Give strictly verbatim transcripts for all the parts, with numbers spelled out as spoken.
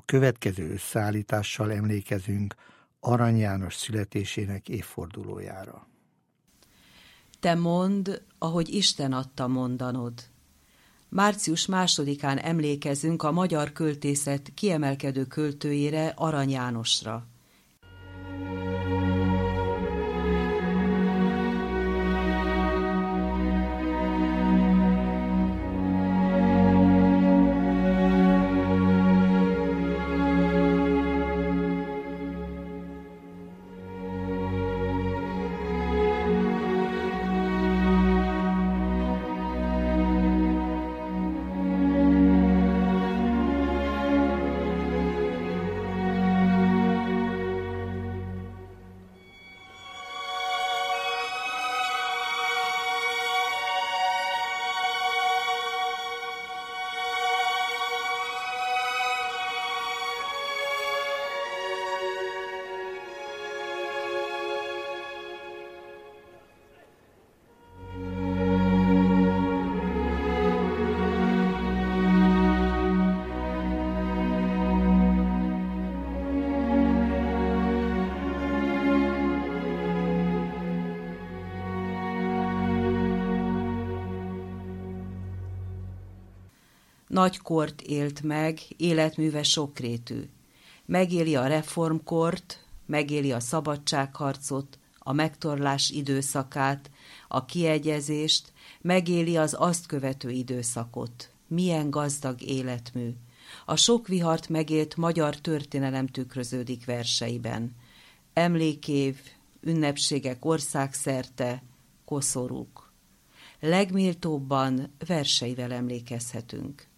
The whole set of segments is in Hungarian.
következő összeállítással emlékezünk Arany János születésének évfordulójára. Te mondd, ahogy Isten adta mondanod. Március másodikán emlékezünk a magyar költészet kiemelkedő költőjére, Arany Jánosra. Nagy kort élt meg, életműve sokrétű. Megéli a reformkort, megéli a szabadságharcot, a megtorlás időszakát, a kiegyezést, megéli az azt követő időszakot. Milyen gazdag életmű! A sok vihart megélt magyar történelem tükröződik verseiben. Emlékév, ünnepségek országszerte, koszorúk. Legméltóbban verseivel emlékezhetünk.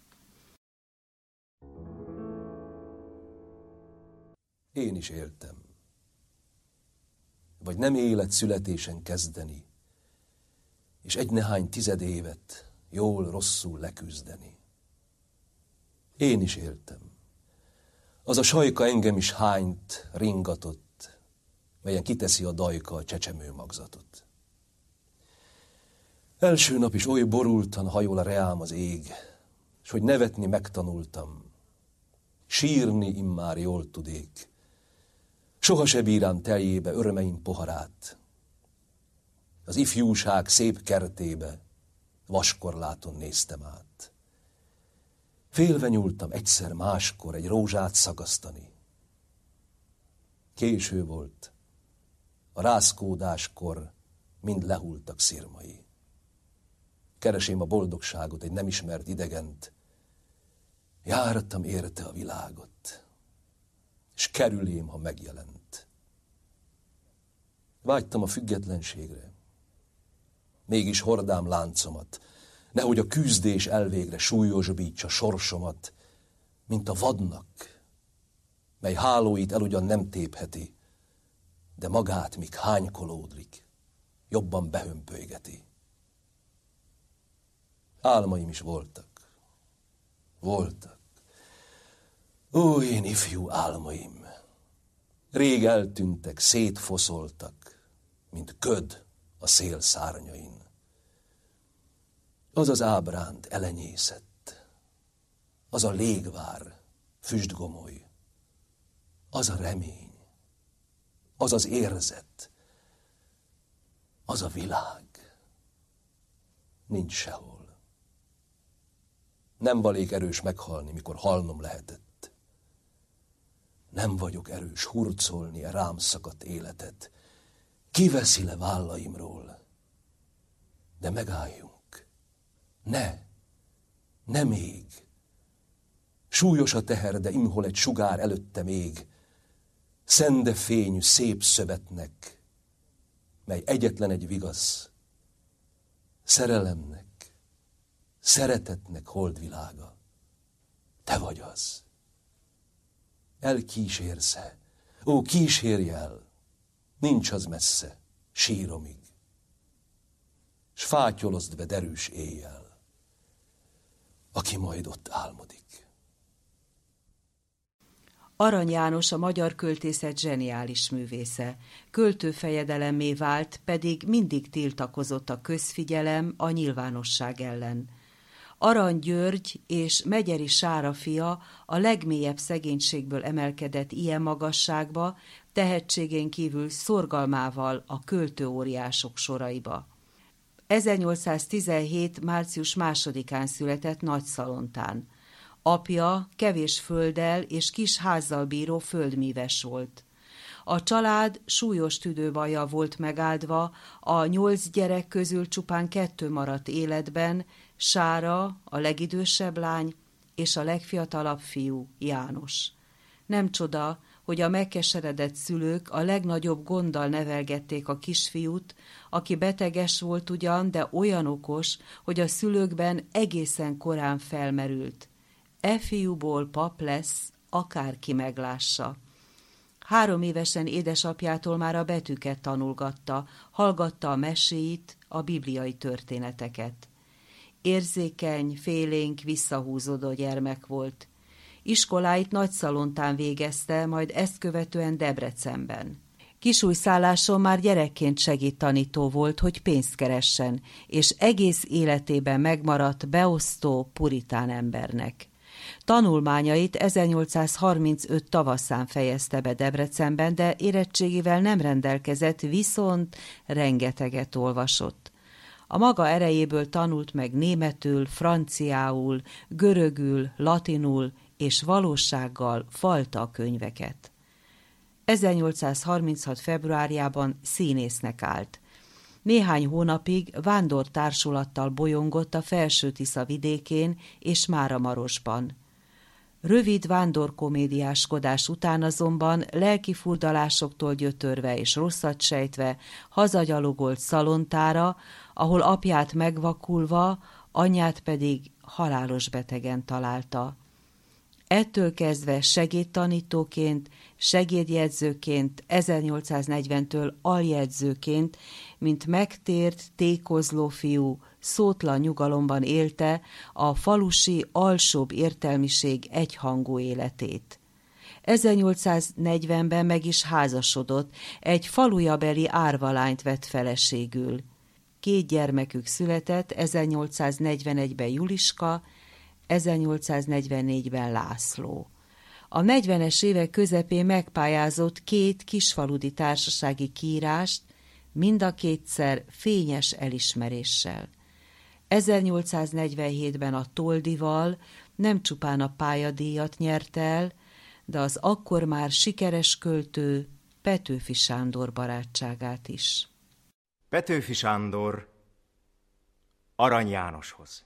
Én is éltem. Vagy nem élet születésen kezdeni, és egy nehány tized évet jól-rosszul leküzdeni. Én is éltem. Az a sajka engem is hányt, ringatott, melyen kiteszi a dajka a csecsemő magzatot. Első nap is oly borultan hajol a reám az ég, s hogy nevetni megtanultam, sírni immár jól tudék. Soha se bírám teljébe örömeim poharát. Az ifjúság szép kertébe vaskorláton néztem át. Félve nyúltam egyszer máskor egy rózsát szagasztani. Késő volt, a rázkódáskor mind lehultak szirmai. Keresém a boldogságot, egy nem ismert idegent, jártam érte a világot, és kerülém, ha megjelent. Vágytam a függetlenségre, mégis hordám láncomat, nehogy a küzdés elvégre súlyosbítsa sorsomat, mint a vadnak, mely hálóit el ugyan nem tépheti, de magát, míg hánykolódlik, jobban behömpölygeti. Álmaim is voltak, voltak. Ó, én ifjú álmaim! Rég eltűntek, szétfoszoltak, mint köd a szél szárnyain. Az az ábránd elenyészett, az a légvár füstgomoly, az a remény, az az érzet, az a világ nincs sehol. Nem valék erős meghalni, mikor halnom lehetett. Nem vagyok erős hurcolni a rám szakadt életet. Kiveszi le vállaimról? De megálljunk. Ne, ne még. Súlyos a teher, de imhol egy sugár előtte még. Szende fényű szép szövetnek, mely egyetlen egy vigasz. Szerelemnek, szeretetnek holdvilága. Te vagy az. Elkísérsz-e? Ó, kísérj el! Nincs az messze, síromig. S fátyolozd be derűs éjjel, aki majd ott álmodik. Arany János a magyar költészet zseniális művésze. Költőfejedelemmé vált, pedig mindig tiltakozott a közfigyelem, a nyilvánosság ellen. Arany György és Megyeri Sára fia a legmélyebb szegénységből emelkedett ilyen magasságba, tehetségén kívül szorgalmával a költőóriások soraiba. ezernyolcszáztizenhét. március másodikán született Nagyszalontán. Apja kevés földdel és kis házzal bíró földmíves volt. A család súlyos tüdőbajjal volt megáldva, a nyolc gyerek közül csupán kettő maradt életben, Sára, a legidősebb lány, és a legfiatalabb fiú, János. Nem csoda, hogy a megkeseredett szülők a legnagyobb gonddal nevelgették a kisfiút, aki beteges volt ugyan, de olyan okos, hogy a szülőkben egészen korán felmerült. E fiúból pap lesz, akárki meglássa. Három évesen édesapjától már a betűket tanulgatta, hallgatta a meséit, a bibliai történeteket. Érzékeny, félénk, visszahúzódó gyermek volt. Iskoláit Nagyszalontán végezte, majd ezt követően Debrecenben. Kisújszálláson már gyerekként segédtanító volt, hogy pénzt keressen, és egész életében megmaradt beosztó, puritán embernek. Tanulmányait ezernyolcszázharmincöt tavaszán fejezte be Debrecenben, de érettségével nem rendelkezett, viszont rengeteget olvasott. A maga erejéből tanult meg németül, franciául, görögül, latinul, és valósággal falta a könyveket. ezernyolcszázharminchat. februárjában színésznek állt. Néhány hónapig vándortársulattal bolyongott a Felső-Tisza vidékén és Máramarosban. Rövid vándorkomédiáskodás után azonban lelkifurdalásoktól gyötörve és rosszat sejtve hazagyalogolt Szalontára, ahol apját megvakulva, anyját pedig halálos betegen találta. Ettől kezdve segédtanítóként, segédjegyzőként, ezernyolcszáznegyventől aljegyzőként, mint megtért, tékozló fiú, szótlan nyugalomban élte a falusi alsóbb értelmiség egyhangú életét. ezernyolcszáznegyvenben meg is házasodott, egy falujabeli árvalányt vett feleségül. Két gyermekük született, ezernyolcszáznegyvenegyben Juliska, ezernyolcszáznegyvennégyben László. A negyvenes évek közepén megpályázott két kisfaludi társasági kiírást, mind a kétszer fényes elismeréssel. ezernyolcszáznegyvenhétben a Toldival nem csupán a pályadíjat nyert el, de az akkor már sikeres költő Petőfi Sándor barátságát is. Petőfi Sándor Arany Jánoshoz.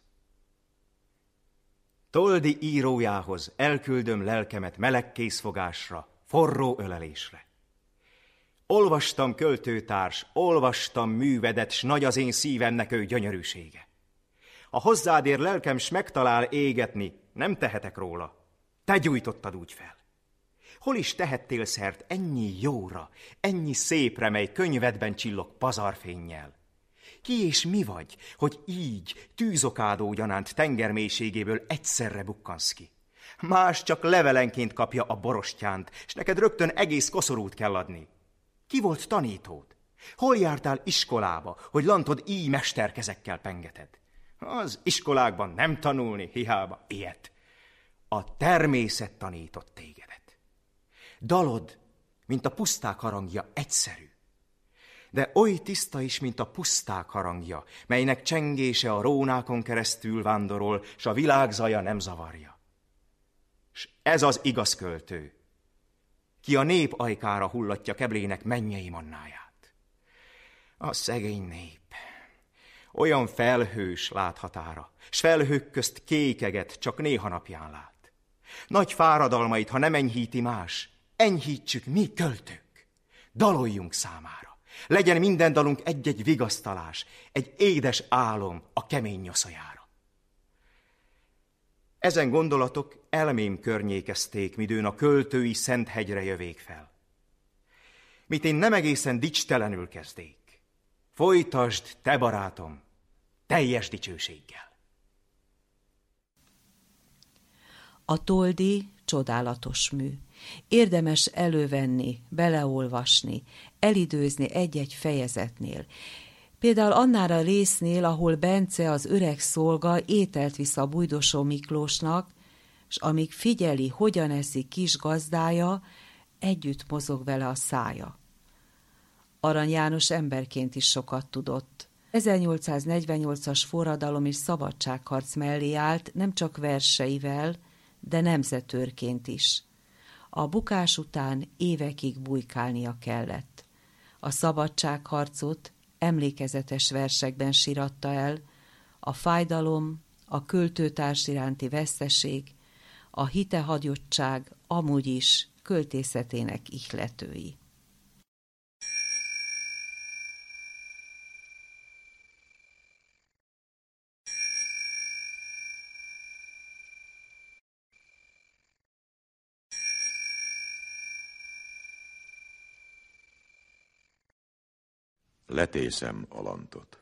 Toldi írójához elküldöm lelkemet meleg készfogásra, forró ölelésre. Olvastam, költőtárs, olvastam művedet, s nagy az én szívemnek ő gyönyörűsége. A hozzád ér lelkem s megtalál égetni, nem tehetek róla. Te gyújtottad úgy fel. Hol is tehettél szert ennyi jóra, ennyi szépre, mely könyvedben csillog pazarfénnyel? Ki és mi vagy, hogy így, tűzokádó gyanánt tengermélységéből egyszerre bukkansz ki? Más csak levelenként kapja a borostyánt, s neked rögtön egész koszorút kell adni. Ki volt tanítód? Hol jártál iskolába, hogy lantod így mesterkezekkel pengeted? Az iskolákban nem tanulni, hiába ilyet. A természet tanított tégedet. Dalod, mint a puszták harangja, egyszerű. De oly tiszta is, mint a puszták harangja, melynek csengése a rónákon keresztül vándorol, s a világ zaja nem zavarja. S ez az igaz költő, ki a nép ajkára hullatja keblének mennyei mannáját. A szegény nép, olyan felhős láthatára, s felhők közt kékeget csak néha napján lát. Nagy fáradalmait, ha nem enyhíti más, enyhítsük mi költők, daloljunk számára. Legyen minden dalunk egy-egy vigasztalás, egy édes álom a kemény nyoszoljára. Ezen gondolatok elmém környékezték, midőn a költői szent hegyre jövék fel. Mit én nem egészen dicstelenül kezdék. Folytasd, te barátom, teljes dicsőséggel. A Toldi csodálatos mű. Érdemes elővenni, beleolvasni, elidőzni egy-egy fejezetnél. Például annál a résznél, ahol Bence, az öreg szolga, ételt visz a Bujdosó Miklósnak, s amíg figyeli, hogyan eszik kis gazdája, együtt mozog vele a szája. Arany János emberként is sokat tudott. ezernyolcszáznegyvennyolcas forradalom és szabadságharc mellé állt nem csak verseivel, de nemzetőrként is. A bukás után évekig bujkálnia kellett. A szabadságharcot emlékezetes versekben síratta el, a fájdalom, a költőtárs iránti veszteség, a hitehagyottság amúgy is költészetének ihletői. Letészem a lantot.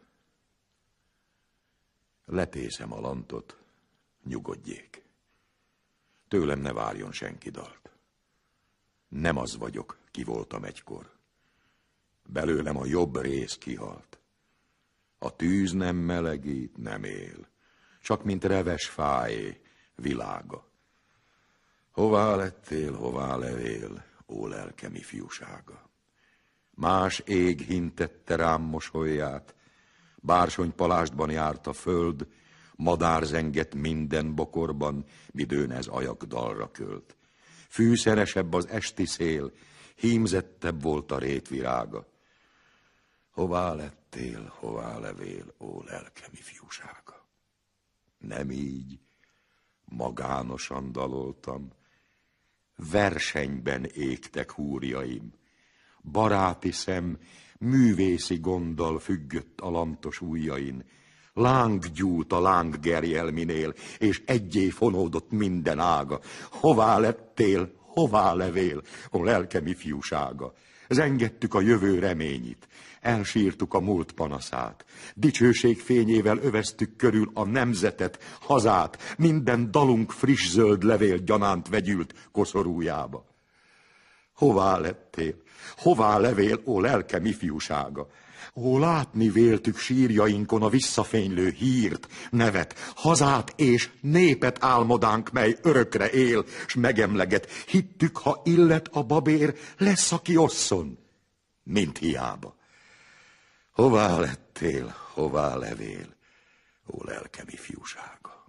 Letészem a lantot, nyugodjék. Tőlem ne várjon senki dalt. Nem az vagyok, ki voltam egykor. Belőlem a jobb rész kihalt. A tűz nem melegít, nem él, csak mint reves fájé, világa. Hová lettél, hová levél, ó lelkem ifjúsága? Más ég hintette rám mosolyát, bársonypalástban járt a föld, madár zengett minden bokorban, midőn ez ajak dalra költ. Fűszeresebb az esti szél, hímzettebb volt a rétvirága. Hová lettél, hová levél, ó lelkem ifjúsága? Nem így, magánosan daloltam, versenyben égtek húrjaim, baráti szem, művészi gonddal függött a lantos ujjain. Láng gyúlt a lánggerjelminél, és egyé fonódott minden ága. Hová lettél, hová levél, ó lelkem ifjúsága? Zengettük a jövő reményit, elsírtuk a múlt panaszát. Dicsőség fényével öveztük körül a nemzetet, hazát. Minden dalunk friss zöld levél gyanánt vegyült koszorújába. Hová lettél, hová levél, ó lelkem ifjúsága? Ó, látni véltük sírjainkon a visszafénylő hírt, nevet, hazát és népet álmodánk, mely örökre él, s megemleget. Hittük, ha illet a babér, lesz, aki osszon, mint hiába. Hová lettél, hová levél, ó lelkem ifjúsága?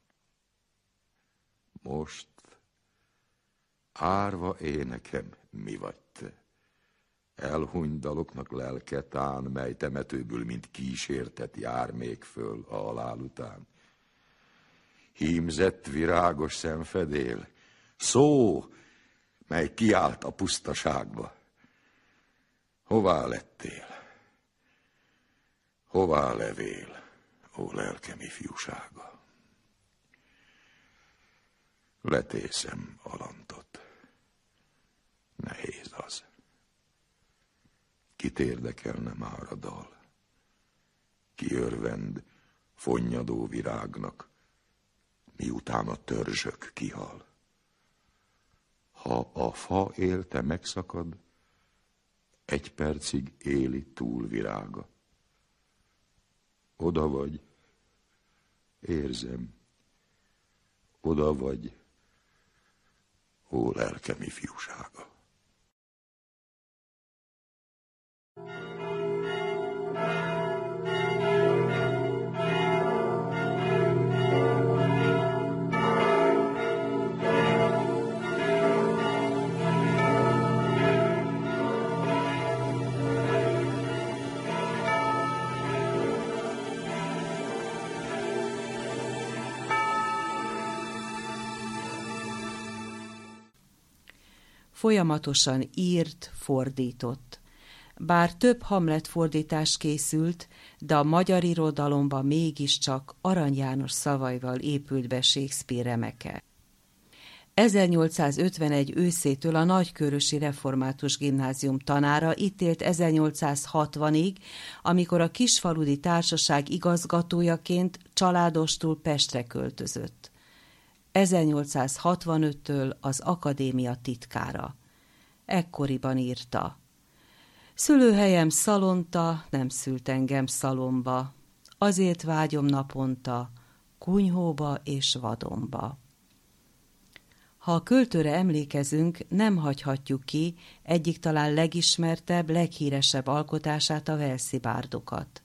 Most árva énekem mi vagy te? Elhuny daloknak lelketán, mely temetőből, mint kísértet jár még föl a halál után. Hímzett virágos szemfedél, szó, mely kiállt a pusztaságba. Hová lettél? Hová levél, ó lelkem ifjúsága? Letészem a lantot. Nehéz az. Kit érdekelne már a dal? Ki örvend fonnyadó virágnak, miután a törzsök kihal? Ha a fa élte megszakad, egy percig éli túl virága. Oda vagy, érzem, oda vagy, ó lelkem ifjúsága. Folyamatosan írt, fordított. Bár több Hamlet fordítás készült, de a magyar irodalomban mégiscsak Arany János szavaival épült be Shakespeare remeke. ezernyolcszázötvenegy őszétől a Nagykőrösi Református Gimnázium tanára, itt élt ezernyolcszázhatvanig, amikor a Kisfaludy Társaság igazgatójaként családostul Pestre költözött. ezernyolcszázhatvanöttől az akadémia titkára. Ekkoriban írta: Szülőhelyem Szalonta, nem szült engem szalomba, azért vágyom naponta, kunyhóba és vadonba. Ha a költőre emlékezünk, nem hagyhatjuk ki egyik talán legismertebb, leghíresebb alkotását, a walesi bárdokat.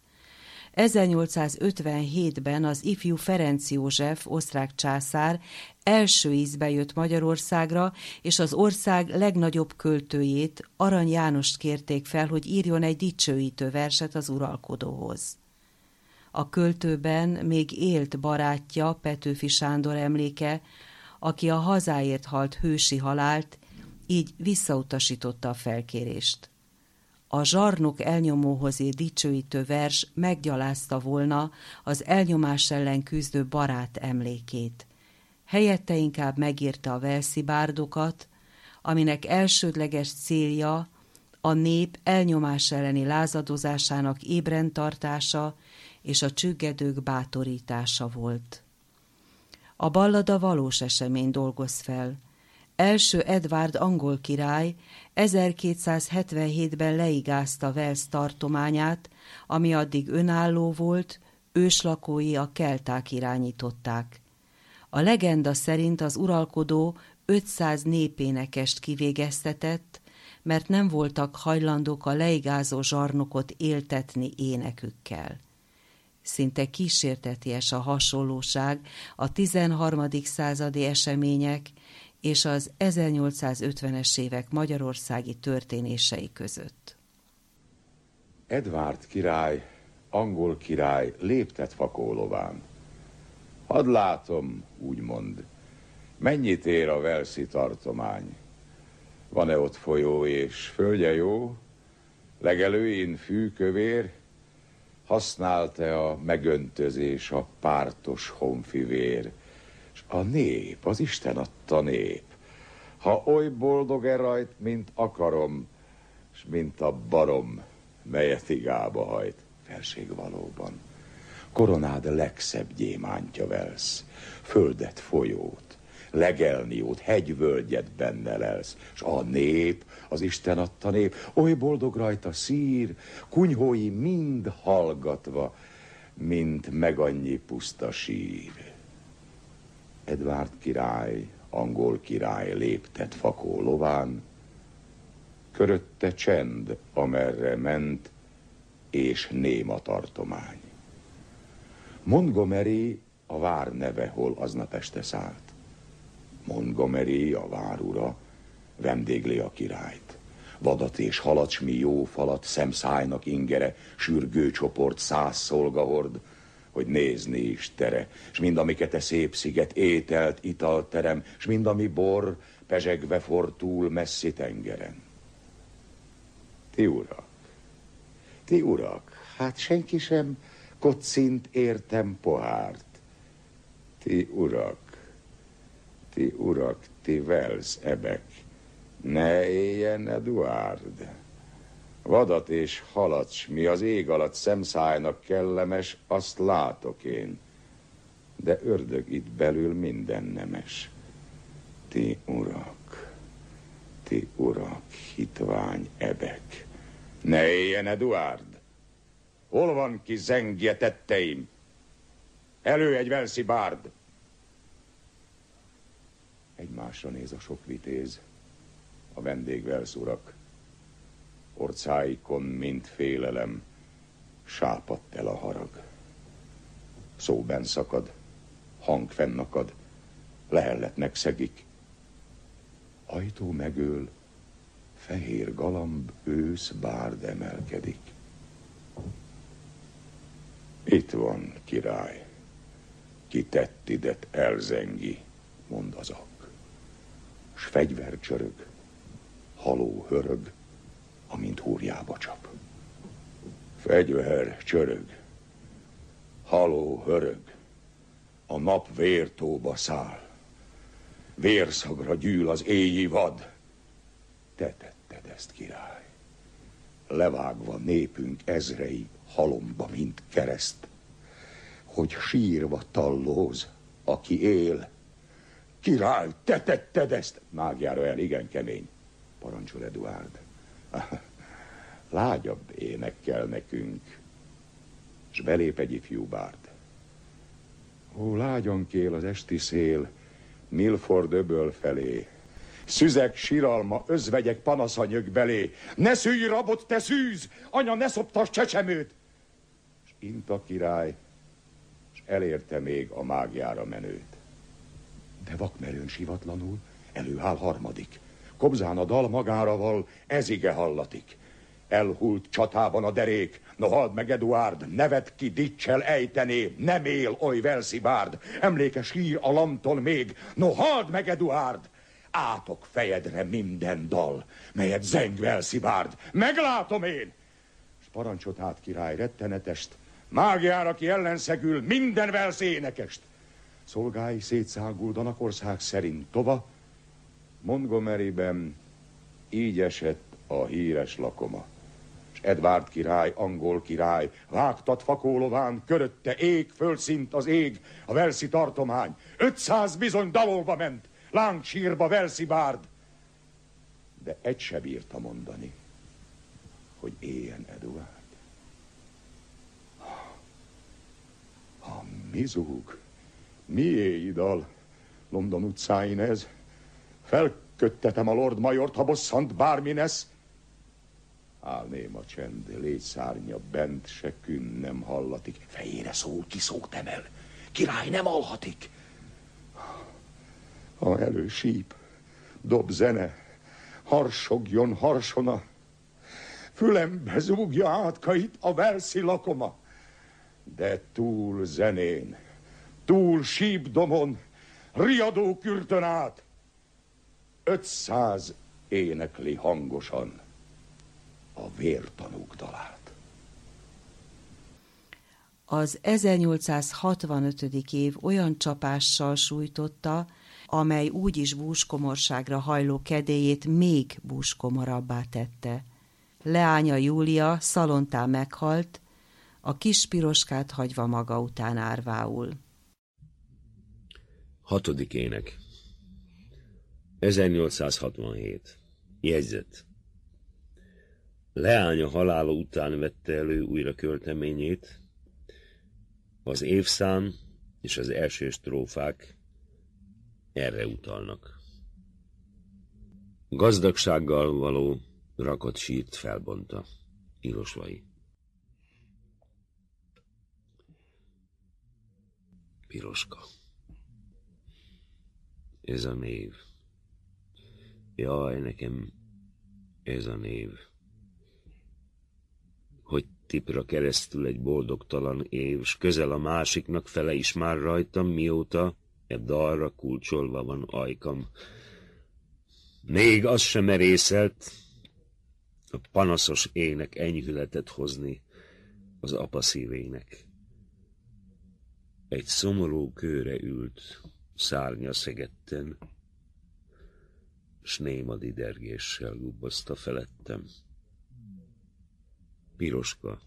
ezernyolcszázötvenhétben az ifjú Ferenc József, osztrák császár első ízbe jött Magyarországra, és az ország legnagyobb költőjét, Arany Jánost kérték fel, hogy írjon egy dicsőítő verset az uralkodóhoz. A költőben még élt barátja, Petőfi Sándor emléke, aki a hazáért halt hősi halált, így visszautasította a felkérést. A zsarnok elnyomóhoz írt dicsőítő vers meggyalázta volna az elnyomás ellen küzdő barát emlékét. Helyette inkább megírta a walesi bárdokat, aminek elsődleges célja a nép elnyomás elleni lázadozásának ébren tartása és a csüggedők bátorítása volt. A ballada valós esemény dolgoz fel. Első Edvárd angol király ezerkétszázhetvenhétben leigázta Wales tartományát, ami addig önálló volt, őslakói a kelták irányították. A legenda szerint az uralkodó ötszáz népénekest kivégeztetett, mert nem voltak hajlandók a leigázó zsarnokot éltetni énekükkel. Szinte kísérteties a hasonlóság a tizenharmadik századi események és az ezernyolcszázötvenes évek magyarországi történései között. Edvárd király, angol király léptet fakólován. Hadd látom, úgymond, mennyit ér a walesi tartomány. Van-e ott folyó és földje jó? Legelőin fűkövér? Használt-e a megöntözés a pártos honfivér? S a nép, az Isten adta nép, ha oly boldog-e rajt, mint akarom, s mint a barom, melyet igába hajt, felség valóban. Koronád legszebb gyémántja Wales, földet, folyót, legelniót, hegyvölgyet benne lelsz, s a nép, az Isten adta nép, oly boldog rajta szír, kunyhói mind hallgatva, mint megannyi puszta sír. Edvárd király, angol király léptet fakó lován, körötte csend, amerre ment, és ném a tartomány. Montgomery a vár neve, hol aznap este szállt. Montgomery, a várura, vendégli a királyt. Vadat és halat, s mi jó falat, szemszájnak ingere, sürgő csoport, száz szolgahord, hogy nézni is tere, s mind amiket e szép sziget ételt, italterem, s mind ami bor, pezsegve fortúl messzi tengeren. Ti urak, ti urak, hát senki sem kocint értem pohárt. Ti urak, ti urak, ti Wales ebek, ne éljen Eduárd. Vadat és halat, s mi az ég alatt szemszájnak kellemes, azt látok én. De ördög itt belül minden nemes. Ti urak, ti urak, hitvány ebek, ne éljen Eduárd. Hol van ki zengje tetteim? Elő egy walesi bárd! Egymásra néz a sok vitéz, a vendég Wales urak. Orcáikon mint félelem, sápadt el a harag. Szó benn szakad, hang fennakad, lehellet megszegik. Ajtó megöl, fehér galamb ősz bárd emelkedik. Itt van, király, ki tettidet elzengi, mond az ak. S fegyver csörög, haló hörög, amint húrjába csap. Fegyver csörög, haló hörög, a nap vértóba száll. Vérszagra gyűl az éji vad. Te tetted ezt, király. Levágva népünk ezrei halomba, mint kereszt, hogy sírva tallóz, aki él. Király, te tetted ezt! Mágjára el, igen kemény, parancsol Eduárd. lágyabb énekkel nekünk, s belép egy ifjú bárd. Ó, lágyan kél az esti szél, Milford öböl felé, szüzek, siralma, özvegyek panasza nyög belé. Ne szülj rabot, te szűz! Anya, ne szoptass csecsemőt! S int a király, s elérte még a mágiára menőt. De vakmerőn sivatlanul előáll harmadik. Kobzán a dal magára val, ez ige hallatik. Elhult csatában a derék, no halld meg Eduárd, nevet ki dicsel ejtené, nem él oly Velszi bárd. Emlékes hír a lamtól még, no halld meg Eduárd. Átok fejedre minden dal, melyet zeng Velszi bárd. Meglátom én! S parancsot át király rettenetest, mágiára ki ellenszegül minden Velsz énekest. Szolgái szétszáguldanak ország szerint tova, Montgomeryben így esett a híres lakoma. S Edward király, angol király, vágtat fakólován, körötte ég, földszint az ég, a velszi tartomány. Ötszáz bizony dalolva ment, lángsírba Velszi bárd. De egy se bírta mondani, hogy éljen Eduárd. Ha mi zúg, mié dal, London utcáin ez? Felköttetem a Lord Majort, ha bosszant bármi nesz. Állném a csend, légy szárnya bent, se kün nem hallatik. Fejére szól, ki szót emel, király nem alhatik. Ha elősíp, dob zene, harsogjon harsona, fülembe zúgja átkait a velszi lakoma. De túl zenén, túl sípdomon, riadó kürtön át, ötszáz énekli hangosan a vértanúk dalát. Az ezernyolcszázhatvanötödik év olyan csapással sújtotta, amely úgyis búskomorságra hajló kedélyét még búskomorabbá tette. Leánya Júlia Szalontán meghalt, a kis Piroskát hagyva maga után árvául. Hatodik ének. ezernyolcszázhatvanhét. Jegyzet. Leánya halála után vette elő újra költeményét. Az évszám és az első strófák erre utalnak. Gazdagsággal való rakott sírt felbonta. Ilosvay. Piroska. Ez a név. Jaj, nekem ez a név. Hogy tipra keresztül egy boldogtalan év, s közel a másiknak fele is már rajtam, mióta e dalra kulcsolva van ajkam. Még az sem merészelt a panaszos ének enyhületet hozni az apa szívének. Egy szomorú kőre ült, szárnya szegetten, s néma didergéssel gubbaszta felettem. Piroska,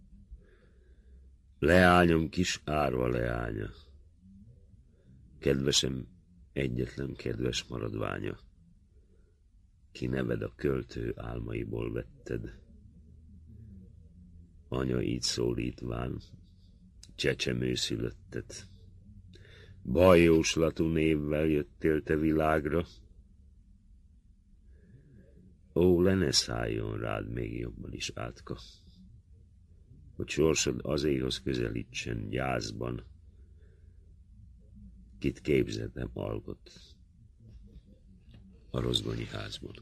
leányom kis árva leánya, kedvesem egyetlen kedves maradványa, ki neved a költő álmaiból vetted. Anya így szólítván, csecsemő szülöttet. Bajjóslatú névvel jöttél te világra. Ó, le ne szálljon rád még jobban is átka, hogy sorsod azéhoz közelítsen gyászban, kit képzeltem alkot a rozgonyi házban.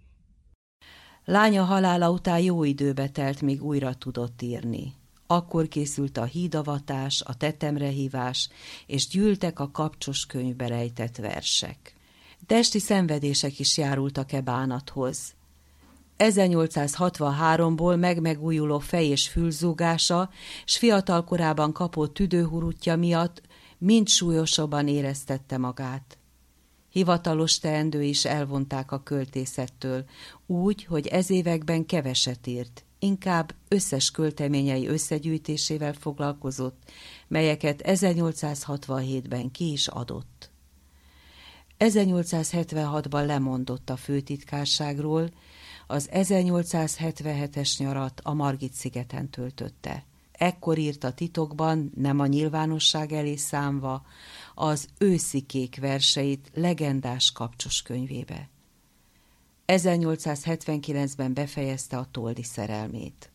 Lánya halála után jó időbe telt, még újra tudott írni. Akkor készült a hídavatás, a tetemrehívás, és gyűltek a kapcsos könyvbe rejtett versek. Testi szenvedések is járultak-e bánathoz. ezernyolcszázhatvanháromból megmegújuló fej- és fülzúgása, s fiatal korában kapott tüdőhurutja miatt mind súlyosabban éreztette magát. Hivatalos teendő is elvonták a költészettől, úgy, hogy ez években keveset írt, inkább összes költeményei összegyűjtésével foglalkozott, melyeket ezernyolcszázhatvanhétben ki is adott. ezernyolcszázhetvenhatban lemondott a főtitkárságról, Az ezernyolcszázhetvenhetes nyarat a Margit-szigeten töltötte. Ekkor írta titokban, nem a nyilvánosság elé számva, az Őszi kék verseit legendás kapcsos könyvébe. ezernyolcszázhetvenkilencben befejezte a Toldi szerelmét.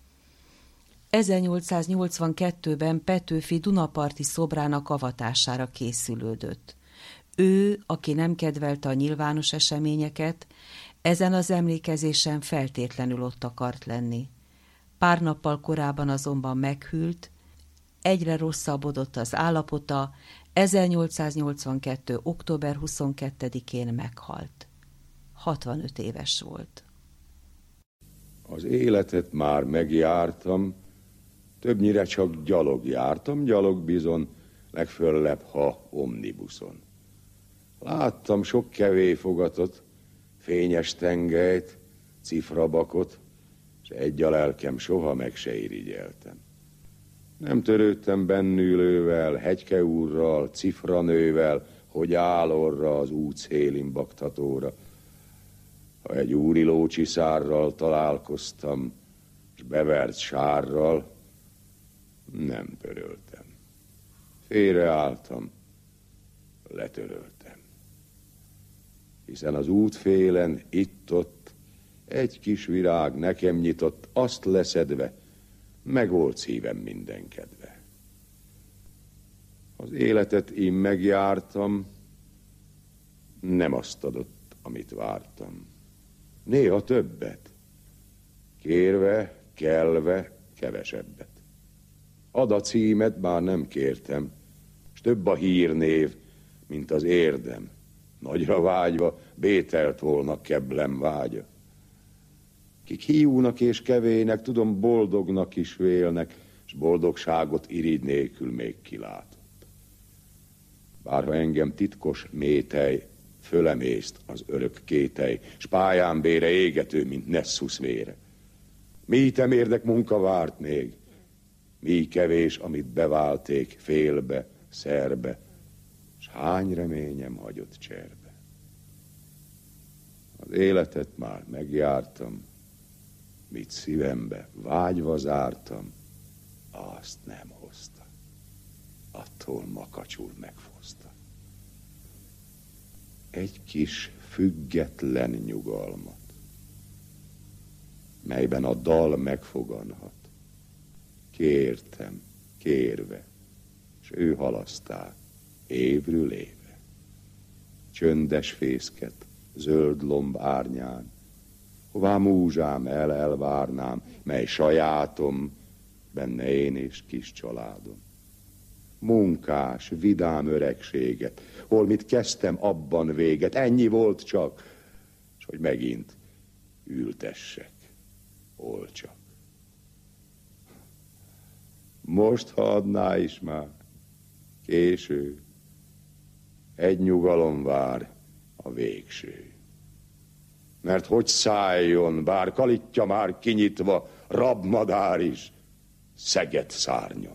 ezernyolcszáznyolcvankettőben Petőfi Dunaparti szobrának avatására készülődött. Ő, aki nem kedvelte a nyilvános eseményeket, ezen az emlékezésen feltétlenül ott akart lenni. Pár nappal korábban azonban meghűlt, egyre rosszabbodott az állapota, ezernyolcszáznyolcvankettő. október huszonkettedikén meghalt. hatvanöt éves volt. Az életet már megjártam, többnyire csak gyalog jártam, gyalog bizon, legföllebb, ha omnibuszon. Láttam sok kevélyfogatot, fényes tengelyt, cifrabakot, és egy a lelkem soha meg se irigyeltem. Nem törődtem bennülővel, Hegyke úrral, cifranővel, hogy áll orra az út szélin baktatóra. Ha egy úri lócsiszárral találkoztam, s bevert sárral, nem pöröltem. Félreálltam, letöröltem. Hiszen az útfélen, itt-ott, egy kis virág nekem nyitott, azt leszedve, megolt szívem minden kedve. Az életet én megjártam, nem azt adott, amit vártam. Néha többet, kérve, kelve, kevesebbet. Ad a címet, bár nem kértem, s több a hírnév, mint az érdem. Nagyra vágyva, bételt volna keblem vágya. Kik hiúnak és kevének, tudom, boldognak is vélnek, s boldogságot irigy nélkül még kilátott. Bárha engem titkos métej fölemészt az örök kétely, s pályámbére égető, mint Nessus vére. Mi temérdek munka várt még, mi kevés, amit beválték félbe, szerbe, s hány reményem hagyott cserbe. Az életet már megjártam, mit szívembe vágyva zártam, azt nem hozta. Attól makacsul megfoszta. Egy kis független nyugalmat, melyben a dal megfoganhat. Kértem, kérve, s ő halasztál, évről évre. Csöndes fészket, zöld lomb árnyán, hová múzsám el elvárnám, mely sajátom, benne én és kis családom. Munkás, vidám öregséget, hol mit kezdtem, abban véget, ennyi volt csak, és hogy megint ültessek, hol csak. Most, ha adná is már, késő, egy nyugalom vár, a végső. Mert hogy szálljon, bár kalitja már kinyitva, rabmadár is, szeget szárnyon.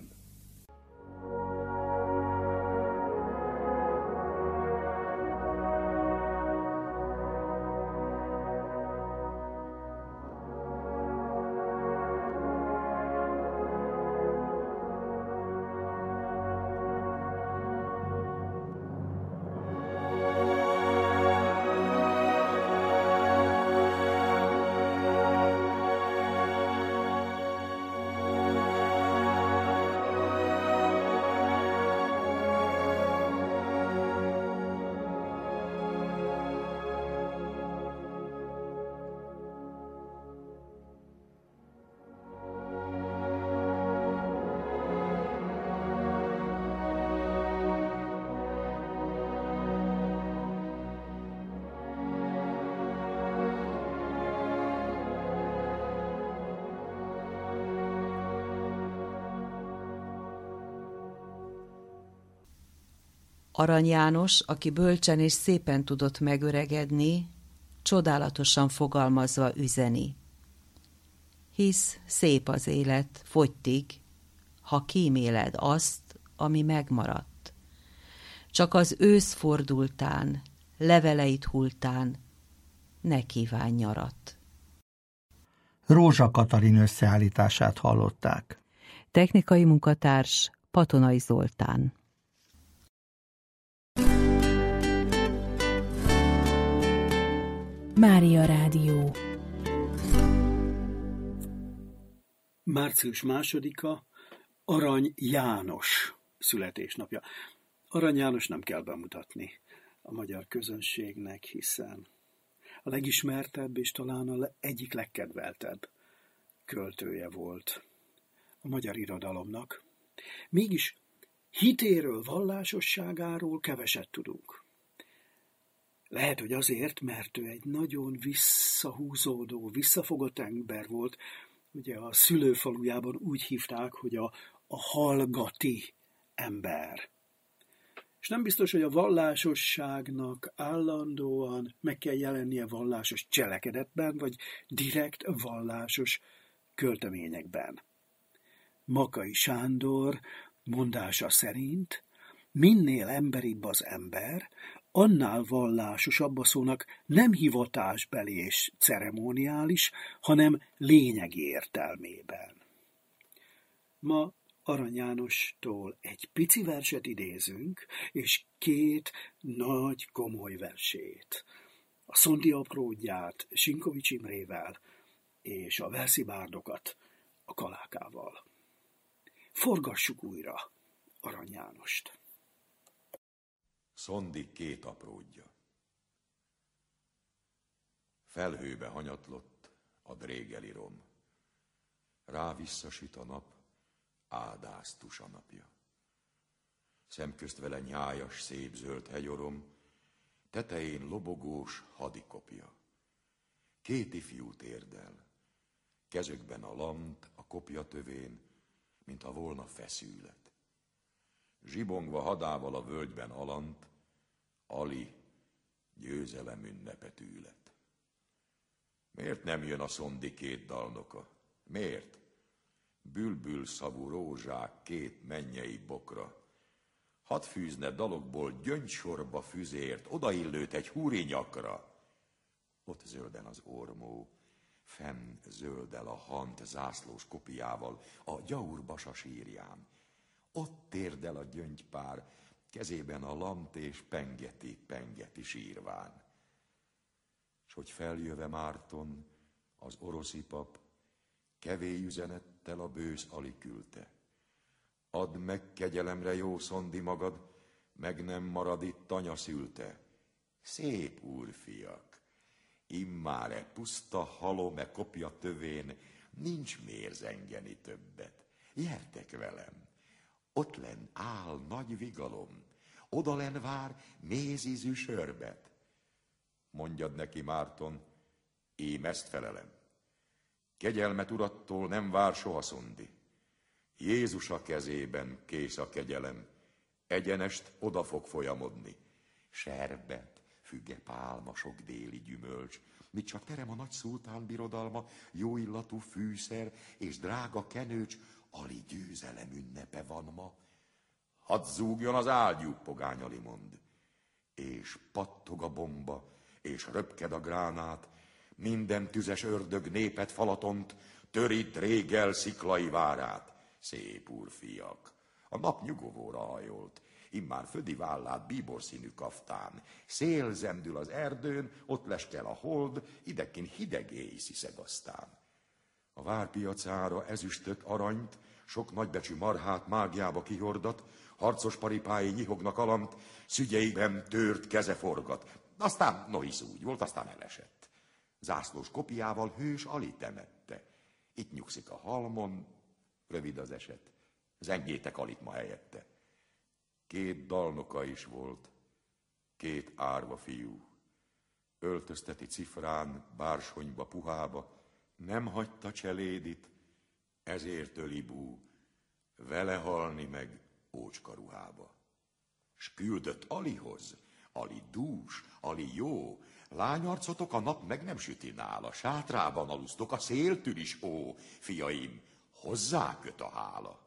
Arany János, aki bölcsen és szépen tudott megöregedni, csodálatosan fogalmazva üzeni. Hisz szép az élet, fogytig, ha kíméled azt, ami megmaradt. Csak az ősz fordultán, leveleit hultán, ne kívánj nyarat. Rózsa Katalin összeállítását hallották. Technikai munkatárs Patonai Zoltán. Mária Rádió. Március másodika Arany János születésnapja. Arany János nem kell bemutatni a magyar közönségnek, hiszen a legismertebb és talán a egyik legkedveltebb költője volt a magyar irodalomnak. Mégis hitéről, vallásosságáról keveset tudunk. Lehet, hogy azért, mert ő egy nagyon visszahúzódó, visszafogott ember volt. Ugye a szülőfalujában úgy hívták, hogy a, a hallgati ember. És nem biztos, hogy a vallásosságnak állandóan meg kell jelennie vallásos cselekedetben, vagy direkt vallásos költeményekben. Makay Sándor mondása szerint minél emberibb az ember, annál vallásosabb a szónak nem hivatásbeli és ceremoniális, hanem lényegi értelmében. Ma Arany Jánostól egy pici verset idézünk, és két nagy, komoly versét. A Szondi apródját Sinkovics Imrével, és a verszi bárdokat a Kalákával. Forgassuk újra Arany Jánost. Szondi két apródja. Felhőbe hanyatlott a drégeli rom. Rá visszasüt a nap, ádásztus a napja. Szemközt vele nyájas, szép zöld hegyorom, tetején lobogós hadikopja. Két ifjú térdel, kezükben a lant, a kopja tövén, mint ha volna feszület. Zsibongva hadával a völgyben alant, Ali győzelem ünnepet űlet. Miért nem jön a Szondi két dalnoka? Miért? Bülbül szavú rózsák két mennyei bokra. Hadd fűzne dalokból gyöngysorba füzért, odaillőt egy húri nyakra. Ott zölden az ormó, fenn zöldel a hant zászlós kopiával a gyaurbasa sírján. Ott térdel a gyöngypár, kezében a lant és pengeti, pengeti sírván. S hogy feljöve Márton, az oroszi pap, kevély üzenettel a bősz Ali küldte. Add meg kegyelemre, jó Szondi magad, meg nem marad itt anya szülte. Szép úrfiak, immár e puszta halom e kopja tövén, nincs mér zengeni többet. Jertek velem! Ott len áll nagy vigalom, odalen vár mézízű sörbet. Mondjad neki, Márton, ím ezt felelem. Kegyelmet urattól nem vár soha Szondi. Jézus a kezében kész a kegyelem, egyenest oda fog folyamodni. Serbet, füge pálma, sok déli gyümölcs, mit csak terem a nagy szultán birodalma, jó illatú fűszer és drága kenőcs, Ali győzelem ünnepe van ma. Hadd zúgjon az ágyú, pogány Ali mond. És pattog a bomba, és röpked a gránát, minden tüzes ördög népet falatont, töri drégel sziklai várát. Szép úrfiak, a nap nyugovóra hajolt, immár födi vállát bíborszínű kaftán. Szél zendül az erdőn, ott leskel a hold, idekin hideg éj sziszeg aztán. A várpiacára ezüstöt, aranyt, sok nagybecsű marhát mágiába kihordat, harcos paripái nyihognak alant, szügyeikben tört keze forgat. Aztán no hisz úgy volt, aztán elesett. Zászlós kopiával hős Ali temette. Itt nyugszik a halmon, rövid az eset. Zengétek Alit ma helyette. Két dalnoka is volt, két árva fiú. Öltözteti cifrán, bársonyba, puhába, nem hagyta cselédit, ezért öli bú, vele halni meg ócska ruhába. S küldött Alihoz, Ali dús, Ali jó, lányarcotok a nap meg nem süti nála, sátrában alusztok, a széltől is, ó, fiaim, hozzá köt a hála.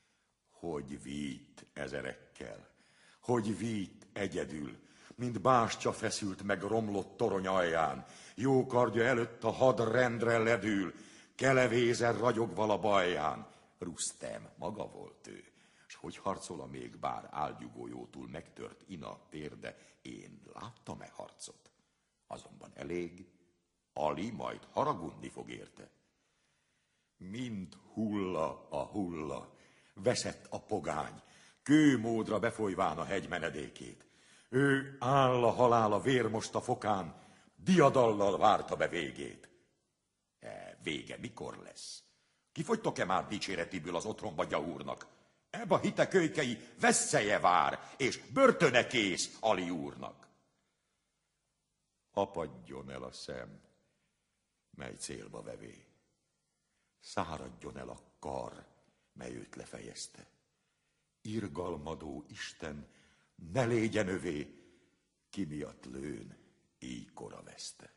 Hogy vitt ezerekkel, hogy vitt egyedül, mint bástya feszült meg romlott torony alján, jó kardja előtt a hadrendre ledül, Kelevézen ragyogval a bajján. Rusztem, maga volt ő. S hogy harcol a még bár álgyugójótul megtört ina térde, én láttam-e harcot? Azonban elég, Ali majd haragudni fog érte. Mind hulla a hulla, veszett a pogány, kőmódra befolyván a hegy menedékét. Ő áll a halála vérmosta fokán, diadallal várta be végét. E, vége mikor lesz? Kifogytok-e már dicséretiből az otthonba gyahúrnak? Ebb a hite kölykei vesszeje vár, és börtöne kész Ali úrnak. Apadjon el a szem, mely célba vevé. Száradjon el a kar, mely őt lefejezte. Irgalmadó Isten, ne légyen övé, ki miatt lőn, így kora veszte.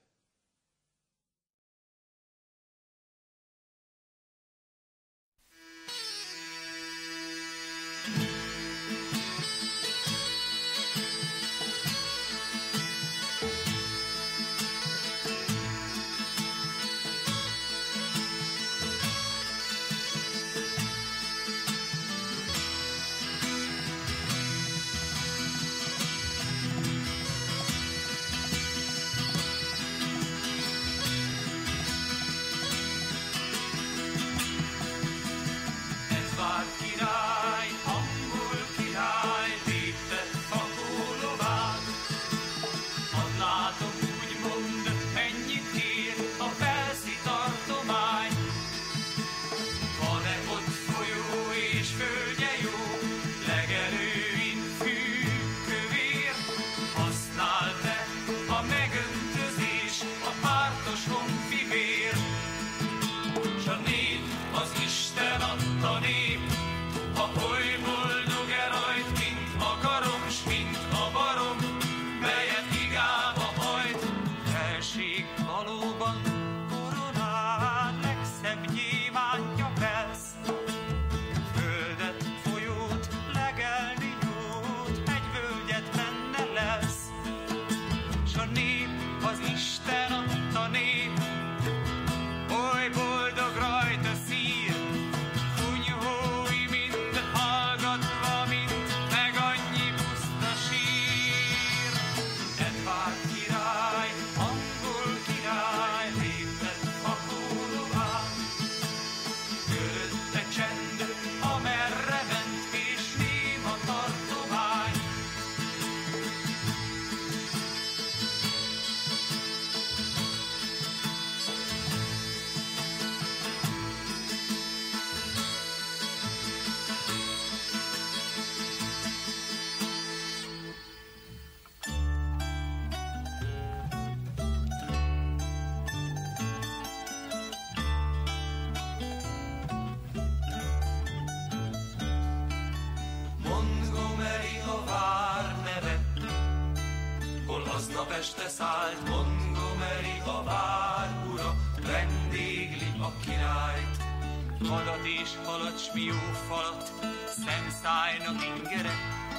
Este szállt Montgomery a vár ura, vendégli a királyt. Hadat és halat, smió falat, szemszájnak ingere,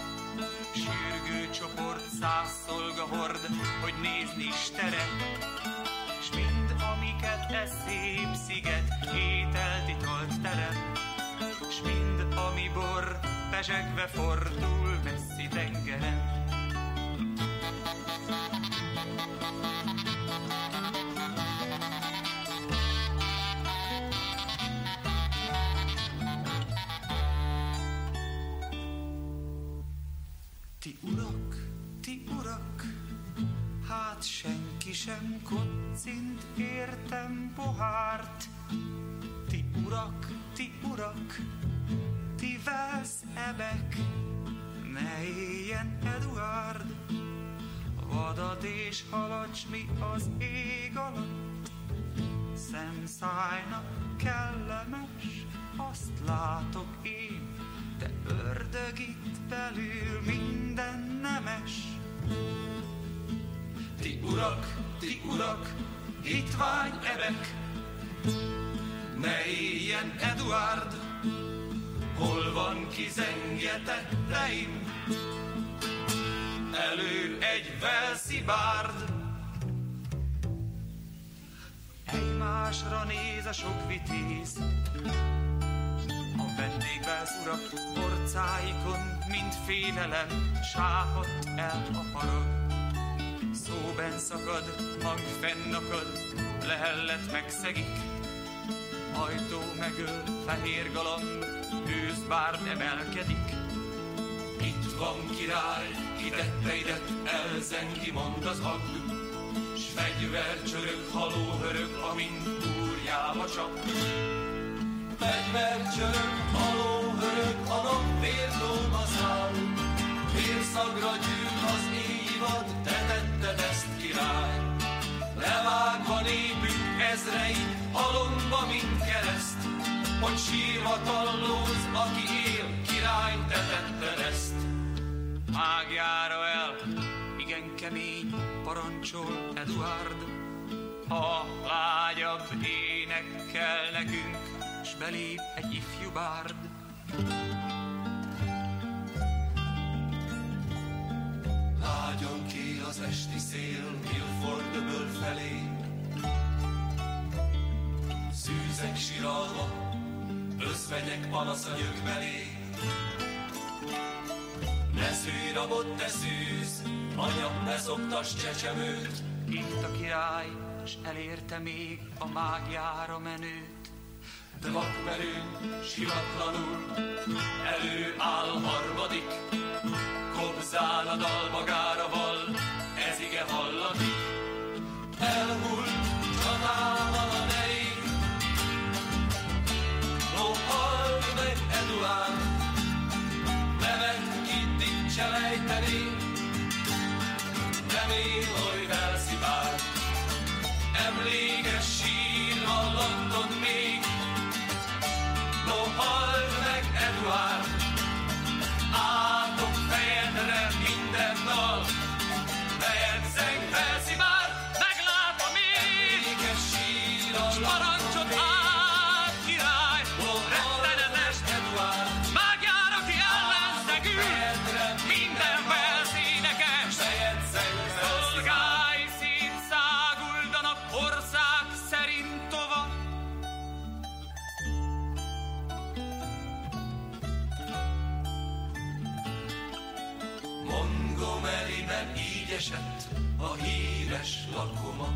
sürgő csoport, száz szolga hord, hogy nézni is tere. S mind amiket e szép sziget ételt itolt terem, s mind ami bor pezsegve fordul messzi tengeren. Ti urak, ti urak, hát senki sem koccint értem pohárt. Ti urak, ti urak, ti velszebek, ne éljen Eduárd. Vadat és halat, s mi az ég alatt, szemszájnak kellemes, azt látok én, de ördög itt belül minden nemes. Ti urak, ti urak, hitvány ebek, ne éljen Eduárd, hol van ki zengje tetteim, elő egy velszi bárd. Egymás egymásra néz a sok vitéz. A vendégváz urak orcáikon, mint félelem, sápadt el a harag. Szóben szakad, hang fennakad, lehellet megszegik. Ajtó megöl, fehér galamb, őszbárd emelkedik. Itt van király, kitette idet, elzengi, mond az agg, s fegyver csörög, haló hörög, amint úrjába csap. Fegyver csörög, haló hörög, a nap vértóm száll, vérszagra gyűl az éjvad, te tetted ezt, király. Levágva népünk ezrei, halomba, mint kereszt, hogy sírva tallóz, aki él, király, te tetted ezt. Mágjára el, igen kemény, parancsol Eduárd, ha lágyabb énekkel nekünk, s belép egy ifjú bárd. Lágyan kél az esti szél, Milford öböl felé, szűzek siralma, özvegyek panasza nyög belé. Ne szűj rabot, te szűz, anya, ne szoktass csecsemőt. Itt a király, s elérte még a mágjára menőt. De vakmerőn, sivatlanul, előáll harmadik, kobzán a dal magára val, ez ige hallatik. Elmúlt csatában a neig, no, halld meg, Eduárd, nevet kittig cselejteni, remél, hogy felszipál. Emlékes sír hallatod még, no, halld meg, Eduárd, átok fejedre minden dal, melyet zeng felszipál. Meglátom még, emlékes sír s parancsot áll, király, no, rettenetes Eduárd, mágjára ki ellenszegül, minden felszínekes, szolgái szétszáguldanak ország szerint tova. Montgomeryben így esett a híres lakoma.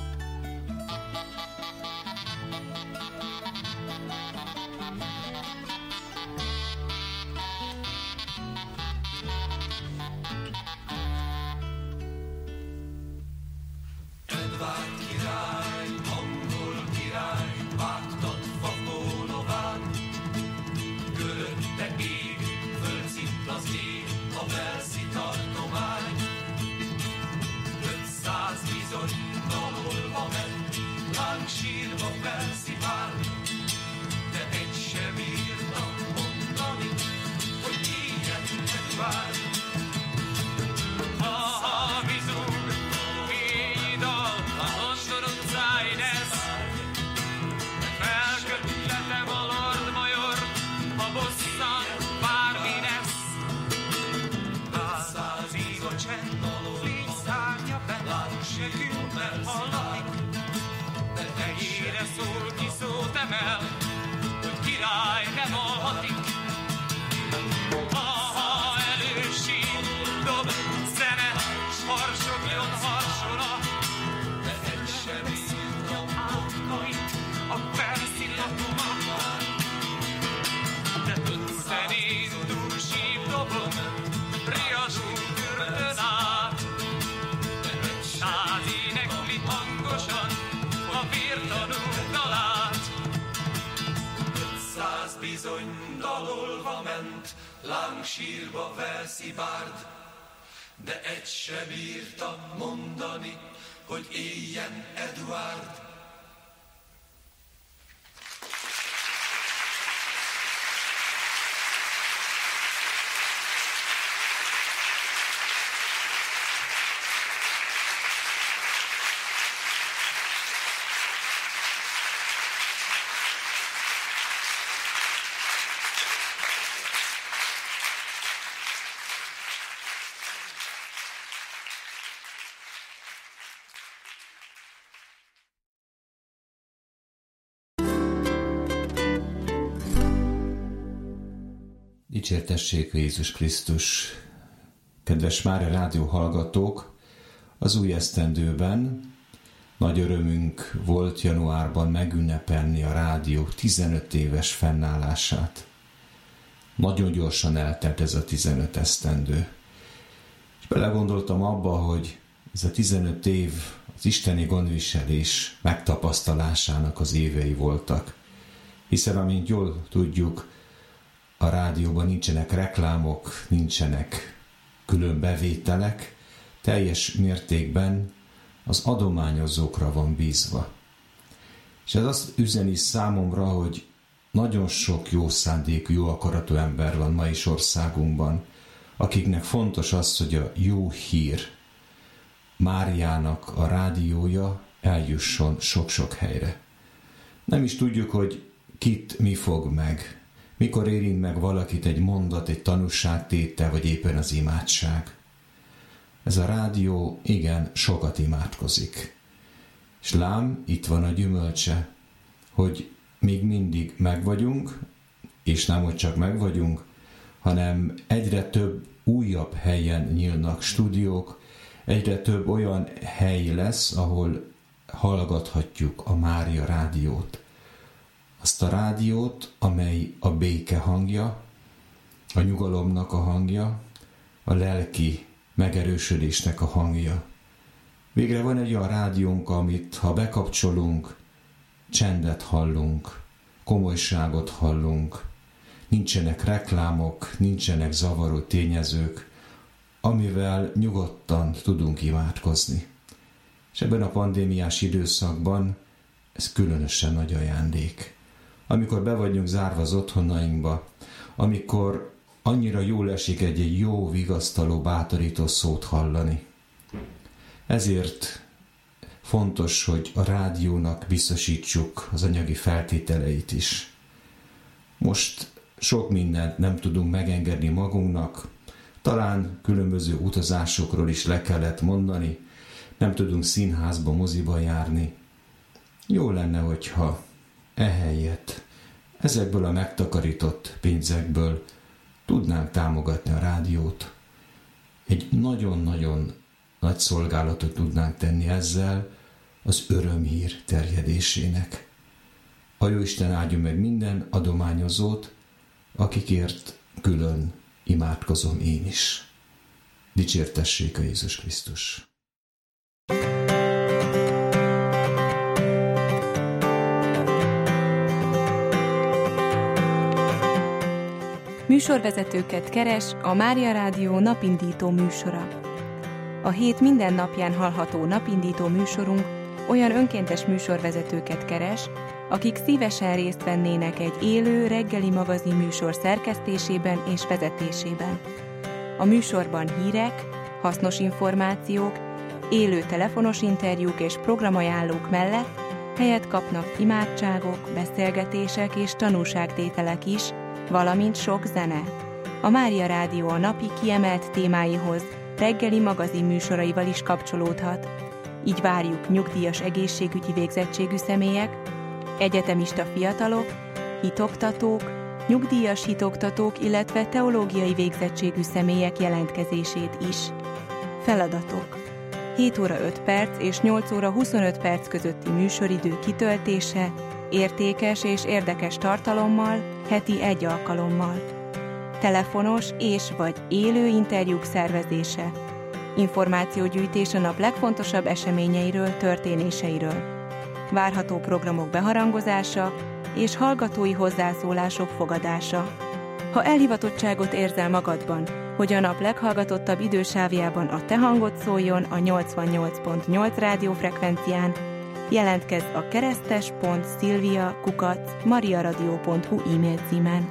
Edvárd király, angol király, vágtat fakólován, körötte ég, földszitt az ég, a velszi tartomány. Ötszáz bizony dalolva ment, lángsírva felszipál, de egy sem írtam mondani, hogy ilyen Eduárd. Ha bizony, fényi dal, a London utcáin ez, felkötletem a Lord Major, a bosszan bármi lesz. Száz íg a csend, légy szárnya bent, se küldben hallatik, de tehére szól, ki szót emel, hogy király nem alhatik. Ha elősír, dob, zene, s harsogjon harsona, de egy sem írja átkait a perszi lakoma. De tudsz zenén, túl síp dobon, riadó kürdön át, de egy száz énekli hangosan a vértanú dalát. Ötszáz bizony dalolva ment, lángsírba felszibárd, de egy se bírta mondani, hogy éljen Eduárd. Dicsértessék Jézus Krisztus! Kedves Mária Rádió hallgatók! Az új esztendőben nagy örömünk volt januárban megünnepelni a rádió tizenöt éves fennállását. Nagyon gyorsan eltelt ez a tizenöt esztendő. És belegondoltam abba, hogy ez a tizenöt év az isteni gondviselés megtapasztalásának az évei voltak. Hiszen, amint jól tudjuk, a rádióban nincsenek reklámok, nincsenek külön bevételek, teljes mértékben az adományozókra van bízva. És ez azt üzeni számomra, hogy nagyon sok jó szándékú, jó akaratú ember van ma is országunkban, akiknek fontos az, hogy a jó hír, Máriának a rádiója eljusson sok-sok helyre. Nem is tudjuk, hogy kit mi fog meg, mikor érint meg valakit egy mondat, egy tanúságtétel, vagy éppen az imádság. Ez a rádió igen sokat imádkozik. És lám, itt van a gyümölcse, hogy még mindig megvagyunk, és nem, hogy csak megvagyunk, hanem egyre több újabb helyen nyílnak stúdiók, egyre több olyan hely lesz, ahol hallgathatjuk a Mária rádiót. Azt a rádiót, amely a béke hangja, a nyugalomnak a hangja, a lelki megerősödésnek a hangja. Végre van egy olyan rádiónk, amit ha bekapcsolunk, csendet hallunk, komolyságot hallunk, nincsenek reklámok, nincsenek zavaró tényezők, amivel nyugodtan tudunk imádkozni. És ebben a pandémiás időszakban ez különösen nagy ajándék. Amikor be vagyunk zárva az otthonainkba, amikor annyira jól esik egy-egy jó, vigasztaló, bátorító szót hallani. Ezért fontos, hogy a rádiónak biztosítsuk az anyagi feltételeit is. Most sok mindent nem tudunk megengedni magunknak, talán különböző utazásokról is le kellett mondani, nem tudunk színházba, moziba járni. Jó lenne, hogyha ehelyett ezekből a megtakarított pénzekből tudnánk támogatni a rádiót. Egy nagyon-nagyon nagy szolgálatot tudnánk tenni ezzel az örömhír terjedésének. A Jóisten áldjon meg minden adományozót, akikért külön imádkozom én is. Dicsértessék a Jézus Krisztus! Műsorvezetőket keres a Mária Rádió napindító műsora. A hét minden napján hallható napindító műsorunk olyan önkéntes műsorvezetőket keres, akik szívesen részt vennének egy élő reggeli magazin műsor szerkesztésében és vezetésében. A műsorban hírek, hasznos információk, élő telefonos interjúk és programajánlók mellett helyet kapnak imádságok, beszélgetések és tanúságtételek is, valamint sok zene. A Mária Rádió a napi kiemelt témáihoz reggeli magazin műsoraival is kapcsolódhat. Így várjuk nyugdíjas egészségügyi végzettségű személyek, egyetemista fiatalok, hitoktatók, nyugdíjas hitoktatók, illetve teológiai végzettségű személyek jelentkezését is. Feladatok: hét óra öt perc és nyolc óra huszonöt perc közötti műsoridő kitöltése, értékes és érdekes tartalommal, heti egy alkalommal. Telefonos és vagy élő interjúk szervezése. Információgyűjtés a nap legfontosabb eseményeiről, történéseiről. Várható programok beharangozása és hallgatói hozzászólások fogadása. Ha elhivatottságot érzel magadban, hogy a nap leghallgatottabb idősávjában a te hangod szóljon a nyolcvannyolc pont nyolc rádiófrekvencián, jelentkezz a keresztes pont szilvia kukac mariaradio pont hu e-mail címen.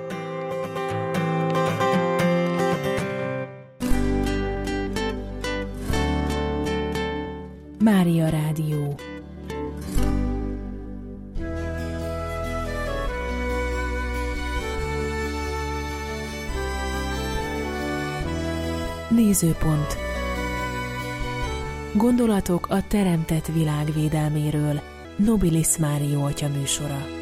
Mária Rádió. Nézőpont. Gondolatok a teremtett világ védelméről. Nobilis Mário atya műsora.